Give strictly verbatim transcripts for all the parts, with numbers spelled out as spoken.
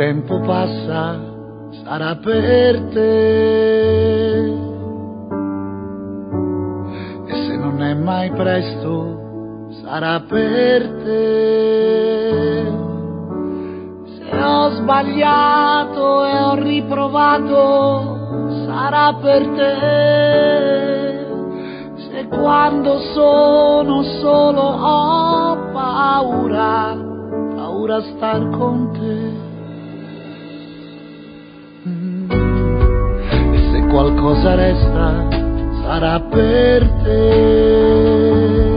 tempo passa sarà per te, e se non è mai presto sarà per te. Se ho sbagliato e ho riprovato sarà per te, se quando sono solo ho paura, paura star con te. Mm. E se qualcosa resta sarà per te,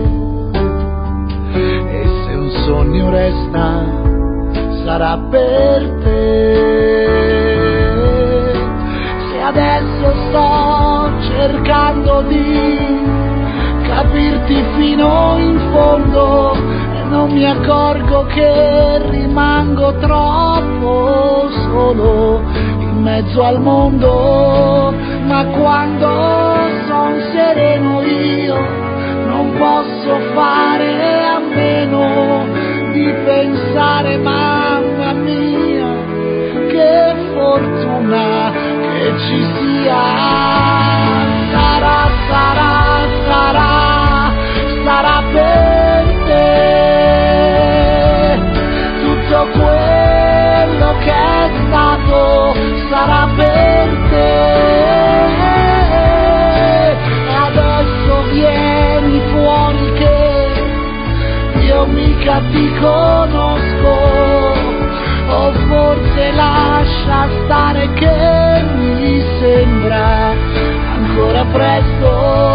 e se un sogno resta sarà per te. Se adesso sto cercando di capirti fino in fondo e non mi accorgo che rimango troppo solo in mezzo al mondo, ma quando son sereno io non posso fare a meno di pensare, mamma mia, che fortuna che ci sia. Sarà, sarà, sarà, sarà per te tutto quello che è stato, sarà per te. E adesso vieni fuori che io mica ti conosco, o forse lascia stare che mi sembra ancora presto.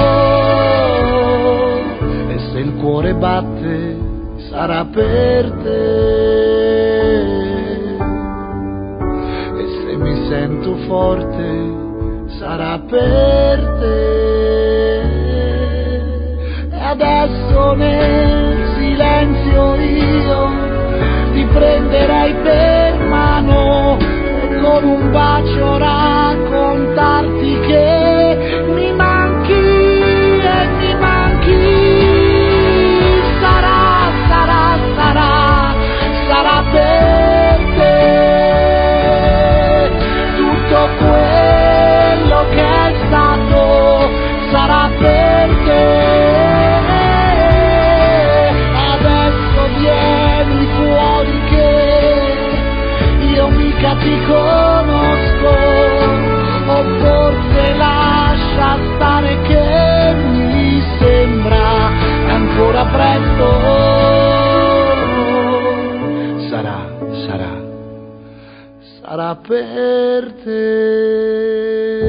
E se il cuore batte sarà per te, e se mi sento forte sarà per te. E adesso nel silenzio io ti prenderei per mano e con un bacio raccontarti che mi manchi e mi manchi. Sarà, sarà, sarà, sarà per te tutto quello che è stato, sarà per te. Ti conosco, o forse lascia stare che mi sembra ancora presto. Sarà, sarà, sarà per te.